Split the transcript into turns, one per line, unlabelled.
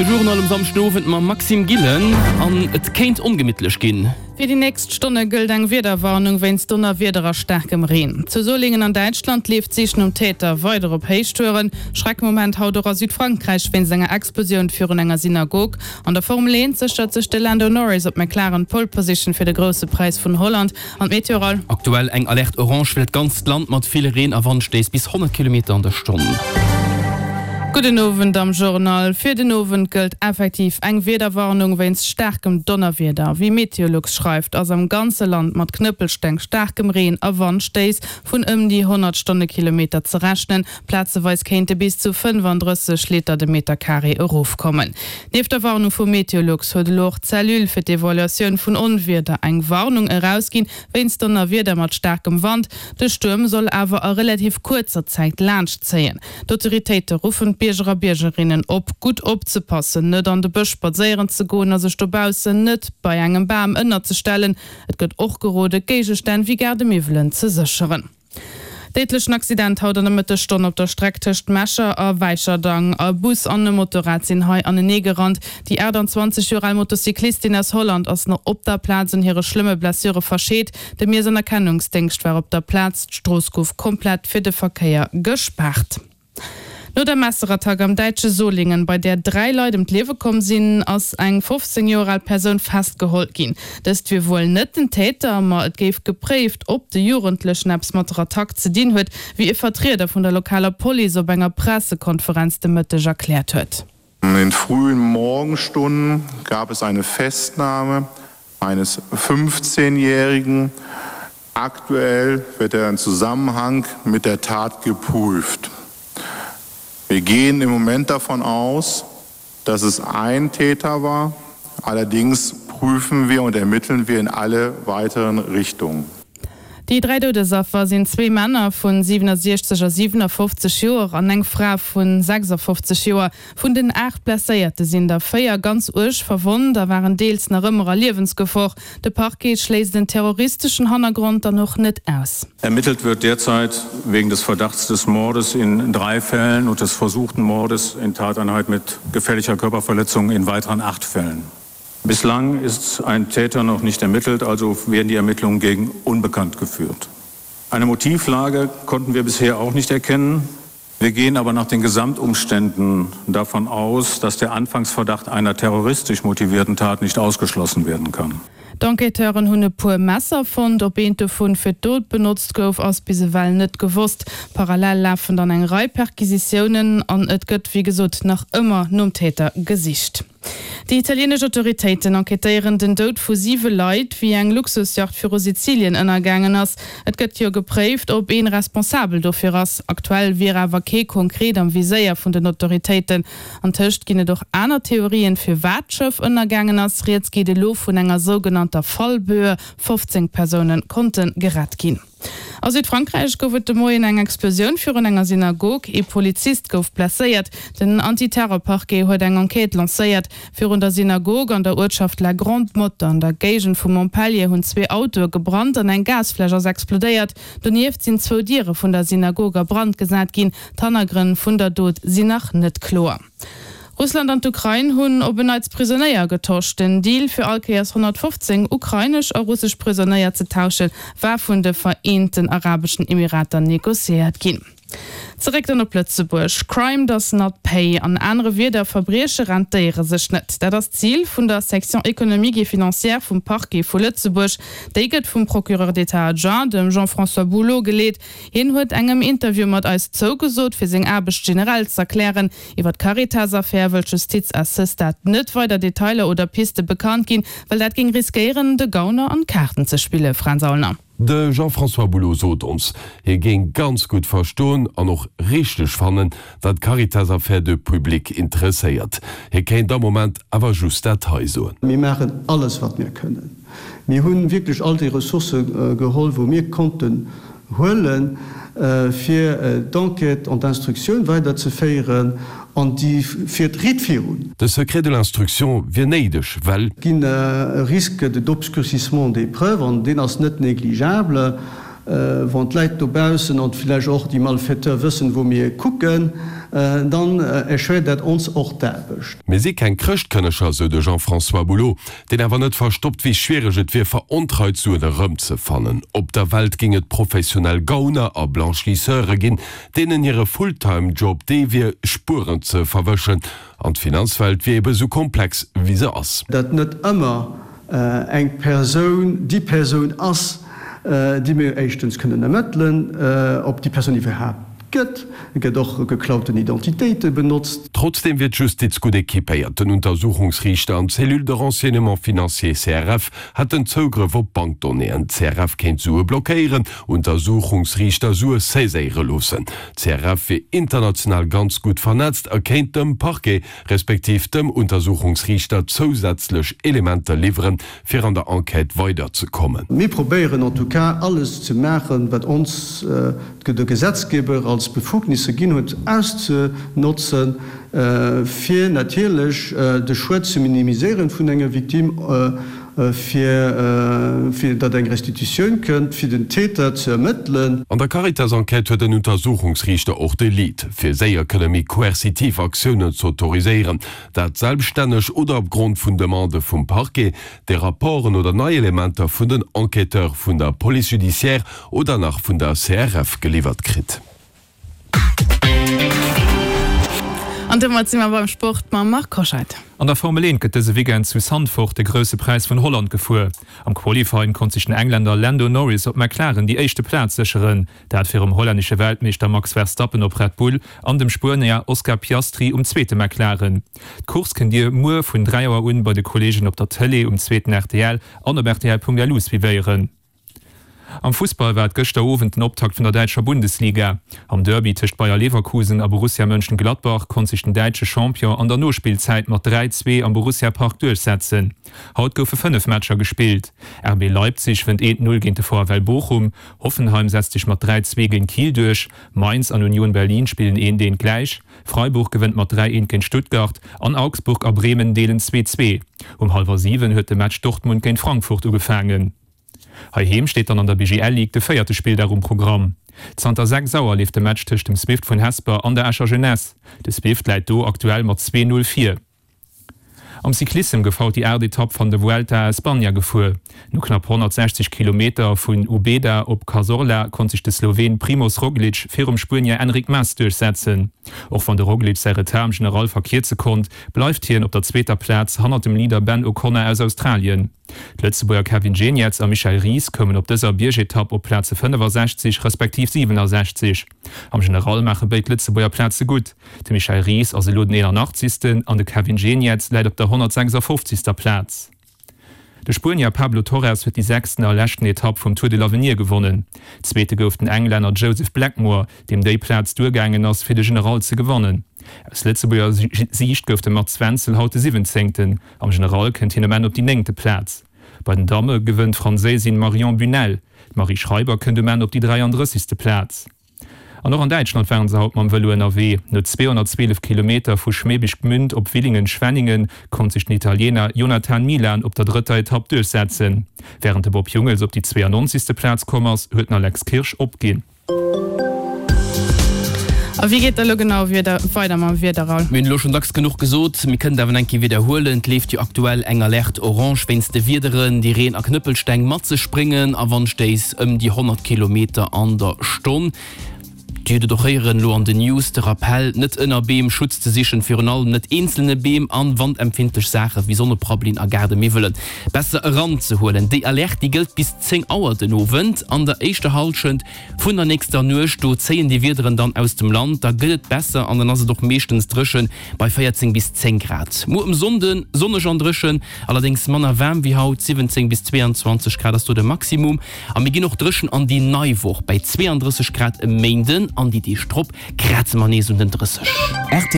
De Journal am Samstowend ma Maxim Gillen an et kenint ungemidtlech ginn.
Für die nächste Stunde gilt eine Wetterwarnung, wenn es donnerwedderer starkem Regen. Zu Solingen an Deutschland lebt sich um Täter weiter auf Heistören. Schreckmoment haut auch aus Südfrankreich, wenn es eine Explosion für eine Synagoge. An der Formel 1 zerstört sich der Lando Norris auf McLaren Pole Position für den großen Preis von Holland. Und Meteoral.
Aktuell eng Alert Orange wird ganz Land mit vielen Regen erwandt bis 100 km an der Stunde.
Guten Abend am Journal. Für den Abend gilt effektiv eng Wetterwarnung wenn's starkem Donnerwetter. Wie Meteorologs schreibt, aus am ganzen Land mit Knüppelstein starkem Regen erwandt von die 100 Stundenkilometer zu rechnen. Platzeweise könnte bis zu 35 Liter de Meter Carré aufkommen. Neben der Warnung von Meteorologs hat Loch Zellül für die Evaluation von Unwetter eine Warnung herausgehen, wenn's Donnerwetter mit starkem Wind. Der Sturm soll aber in relativ kurzer Zeit Land ziehen. Die Autoritäten rufen Bierger Biergerinnen op gut opzupassen, net an de Busch spazieren zu gehen, also stobausen net bei engem Baum ënner zu stellen. Et gëtt och gerode Gegenstände wie Gardemivelen zu sicheren. Deitlichen Accident haut an der Mittelstunde auf der Strecke zwischen Mescher a Weicherdang a Bus an dem Motorrad sind hei an den Negerrand. Die 20-jährige Motorzyklistin aus Holland aus noch op der Platz und ihre schlimme Blessure verschäht. Der mir sein Erkennungsdienst war op der Platz Stroßkuf komplett für den Verkehr gesperrt. Nur der Messertag am deutsche Solingen, bei der 3 Leute im Leben kommen sind, als eine 15 Jahre alte Person festgeholt ging. Das wir wohl nicht den Täter, aber es gibt geprüft, ob der Jugendliche nebst Messertag zu dienen hat, wie ihr Vertreter von der lokalen Polizei bei einer Pressekonferenz dem Mittag erklärt hat.
In den frühen Morgenstunden gab es eine Festnahme eines 15-Jährigen. Aktuell wird er in Zusammenhang mit der Tat geprüft. Wir gehen im Moment davon aus, dass es ein Täter war. Allerdings prüfen wir und ermitteln wir in alle weiteren Richtungen.
Die 3 Todesopfer sind 2 Männer von 67 und 57 Jahren und eine Frau von 56 Jahren. Von den 8 Blessierten sind der 4 ganz ursch verwundet, da waren Deels nach immer Lebensgefahr. Der Parquet schließt den terroristischen Hintergrund dann noch nicht aus.
Ermittelt wird derzeit wegen des Verdachts des Mordes in 3 Fällen und des versuchten Mordes in Tateinheit mit gefährlicher Körperverletzung in weiteren 8 Fällen. Bislang ist ein Täter noch nicht ermittelt, also werden die Ermittlungen gegen unbekannt geführt. Eine Motivlage konnten wir bisher auch nicht erkennen. Wir gehen aber nach den Gesamtumständen davon aus, dass der Anfangsverdacht einer terroristisch motivierten Tat nicht ausgeschlossen werden kann.
Enqueteuren hunne pur Messer von ob vun fir Tod benutzt gouf aus bisewell net gewusst. Parallel laufen dann eng Reiperquisitionen an et gëtt wie gesot nach immer num Täter Gesicht. Die italienische Autoritäten enquetieren den Tod vu 7 Leute wie eng Luxusjacht für Sizilien ënnergangen ass. Et gëtt jo geprüft, ob een responsabel dofir ass. Aktuell wäre awer ke konkret am Viséier vun den Autoritäten. An Tcht ginne doch aner Theorien fir Watschiff ënnergangen ass. Jetzt geht de Lo vun enger sogenannter Fallböe. 15 Personen konnten gerat gin. Aus Südfrankreich goufet de Moi eng Explosion für enger Synagog e Polizist gouf plaiert. Den Antiterrorparquet huet eng Enquete lancéiert für der Synagoge an der Ortschaft La Grande Motte an der Gegend vu Montpellier hunn 2 Autos gebrannt an ein Gasflächer explodeiert. Donieft sind 2 Diere vun der Synagoge Brand gesat gin, Tannergrin vun der Tod sie nach net chlor. Russland und Ukraine haben ob als Prisonnier getauscht. Den Deal für Alkeas 115 ukrainisch und russisch Prisonnier zu tauschen, war von den Vereinten Arabischen Emiraten negoziert gehen. Zurück an der Plötzeburg. Crime does not pay. An andere wieder Verbrechen rentieren sich nicht. Das Ziel von der Sektion Économique et Financière vom Parquet von Lützeburg, der geht vom Procureur d'État adjoint, dem Jean-François Boulot, gelegt. Ihn hat einem Interview mit uns zugesagt, für sein Arbeit generell zu erklären, über die Caritas-Affäre, welche Justizassistent nicht weiter Details oder Piste bekannt gehen, weil das ging riskieren, de Gauner an Karten zu spielen, Franz Aulner.
De Jean-François Boulot sot ons, ging ganz gut verstoen an noch richtig fannen, dat Caritas-Affäre de Publik interesseiert. Kennt der Moment aber just dat so.
Wir machen alles, was wir können. Wir haben wirklich all die Ressourcen geholt, wo wir konnten holen, für d'enquête und Instruktion weiterzuführen und die für die Redführung.
Le secret de l'instruction vient neidisch, weil
Il y a un risque d'obscurcissement des preuves und den ist nicht négligeable. Want Leute draußen und vielleicht auch die Malfaiteurs wissen, wo wir gucken, dann erschwert dat uns auch derbecht.
Me se kein Krchtënnecher se de Jean-François Boulot, den erwer net verstoppt wie schwereget wie verontreut zu der Rëm ze fannen. Op der Welt ginget professionell Gauner a Blanchisseure ginn, denen ihre Fulltime-Job de wie Spuren ze verwëschen, an Finanzwelt wie ebe so komplex wie se ass.
Dat net immer eng Person, die Person ass, die mir echtens können ermitteln, ob die Person die verhaben. Doch geklauten Identitäten benutzt.
Trotzdem wird Justiz gut ekipéiert. Den Untersuchungsrichter an Cellule de Renseignement Financier CRF hat den Zugriff op Bankdonnéen. CRF kennt Sue blockieren, Untersuchungsrichter Sue seiséiere losen. CRF wie international ganz gut vernetzt, erkennt dem Parquet respektiv dem Untersuchungsrichter zusätzlich Elemente liefern, fir an der Enquete weiterzukommen.
Wir probieren en tout cas alles zu machen, wat uns der Gesetzgeber als Befugnisse gin huet auszunutzen, fir natürlich de Schwert zu minimisieren vun enger Viktim, fir dat eng Restitution kënnt, fir den Täter zu ermitteln.
An der Caritas-Enquete huet den Untersuchungsrichter och de Lied, fir séier kënne koerzitiv Aktionen zu autoriseieren, dat selbststännech oder aufgrund vun Demande vum Parquet, de Rapporten oder Neuelementer vun den Enqueteur vun der Police judiciaire oder nach vun der CRF geliefert krit.
An dem Zimmer beim Sport ma Mark Koscheit.
An der Formel 1 gëtt se Wigen zu Sandford de grösse Preis vun Holland gefuer. Am Qualifying kon sich den Engländer Lando Norris op McLaren die echte Platz sicheren. Der hat fir holländsche Weltmeister Max Verstappen op Red Bull an dem Spurneer Oscar Piastri zweite McLaren. Kurs kennt Dir Mu vun 3 Joer un bei de Kollegen op der Tele 2. RTL an der RTL.lus wie weieren. Am Fußball war gëchter Owen den Optakt vun der Deutscher Bundesliga. Am Derby tischcht Bayer Leverkusen a Borussia Mönchengladbach kon sich den deutsche Champion an der Nospielzeit mat 3-2 am Borussia Park durchsetzen. Haut goufe 5 Matscher gespielt. RB Leipzig wennt 1-0 gegen de VfL Bochum, Hoffenheim setzt sich mat 3-2 gegen Kiel durch, Mainz an Union Berlin spielen den gleich, Freiburg gewinnt mat 3-1 gegen Stuttgart, an Augsburg a Bremen delen 2-2. Um 6:30 huet de Match Dortmund gegen Frankfurt ugefangen. Heim steht dann an der BGL League de 4. Spiel darum Programm. Santa 6 Sauer lief de Match tisch dem Swift von Hesper an der Ascher Jeunesse. De Swift leiit do aktuell mat 2:04. Am Cyclism gefaut die RD-Top von der Vuelta a España gefuhr. No knapp 160 Kilometer vun Ubeda op Cazorla kon sich de Slowen Primoz Roglic fir Spurnier Enric Mas durchsetzen. Auch von der Roglic seine Term Generalverkehr zu kommt, bleibt hier op der 2. Platz 100 dem Leader Ben O'Connor aus Australien. Letzteburger Kevin Genietz an Michael Ries kommen op dieser Biergetapp op Plätze 65 respektiv 67. Am Generalmacher beit Letzteburger Plätze gut. De Michael Ries as Loden 81. an de Kevin Genietz leidt op der 156. Platz. De Spurnier Pablo Torres wird die 6. erlächten Etappe vom Tour de l'Avenir gewonnen. Zweite gouf den Engländer Joseph Blackmore, dem Dayplatz durchgängen ass fir de General ze gewonnen. Als Letzteburger Sicht gouf de Mat Zwenzel haut 17. Am General kennt hin man op die 9. Platz. Bei den Dame gewinnt Französin Marion Bunel. Marie Schreiber könnte man op die 33. Platz. An noch an Deutschland Fernseh haut man Velo NRW. No 212 Kilometer vu Schmebisch Gmünd op Willingen-Schwenningen kon sich den Italiener Jonathan Milan op der 3. Etappe durchsetzen. Während der Bob Jungels op die 92. Platz kommers, hört Alex Kirsch opgehen.
Wie geht der genau wieder weiter
schon dax genug gesot mir können enke wiederholen lief die aktuell enger Lächt orange wennste wiederen die Reen a Knüppelstein Matze springen a wann stes die 100 Kilometer an der Stunde. Doch lo an den News der Appell net ënner Beem schutzte sichchen fir allem net einzelne Beem an Wand empfindlich Sache wie sonne Problem agerde miwelen besser ran zu holen. De Alert die gilt bis 10 Auer den Owen an der echte Halschend vun der nächster Nuch do zeen die Wideren dann aus dem Land da gilt besser an den as doch mechtens drschen bei 14 bis 10 Grad. Mo im Sonden Sonne schon drschen allerdings man erwärm wie haut 17 bis 22 Grad das du de Maximum am mir gi noch drschen an die Neuwoch bei 32 Grad im Mainden an die Stropp Kratzemanesen den Drsch.